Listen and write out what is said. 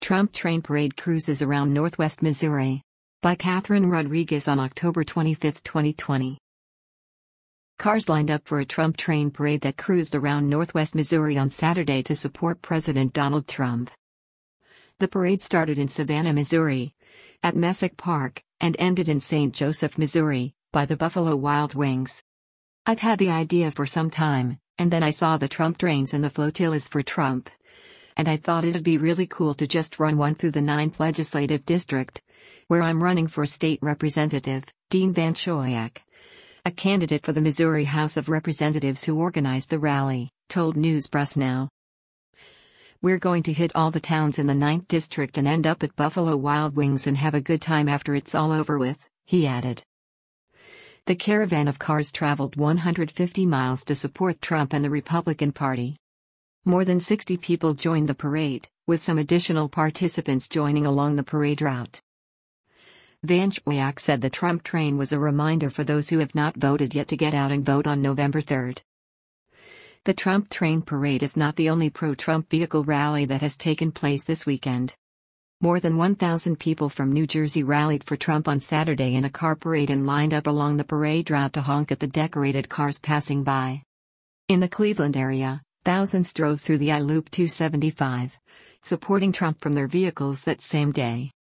Trump train parade cruises around Northwest Missouri. By Catherine Rodriguez on October 25, 2020. Cars lined up for a Trump train parade that cruised around Northwest Missouri on Saturday to support President Donald Trump. The parade started in Savannah, Missouri, at Messick Park, and ended in St. Joseph, Missouri, by the Buffalo Wild Wings. I've had the idea for some time, and then I saw the Trump trains and the flotillas for Trump. And I thought it'd be really cool to just run one through the 9th Legislative District, where I'm running for state representative, Dean Van Schoyak, a candidate for the Missouri House of Representatives who organized the rally, told News Press Now. We're going to hit all the towns in the 9th District and end up at Buffalo Wild Wings and have a good time after it's all over with, he added. The caravan of cars traveled 150 miles to support Trump and the Republican Party. More than 60 people joined the parade, with some additional participants joining along the parade route. Van Schoyak said the Trump train was a reminder for those who have not voted yet to get out and vote on November 3. The Trump train parade is not the only pro-Trump vehicle rally that has taken place this weekend. More than 1,000 people from New Jersey rallied for Trump on Saturday in a car parade and lined up along the parade route to honk at the decorated cars passing by. In the Cleveland area, thousands drove through the I-Loop 275, supporting Trump from their vehicles that same day.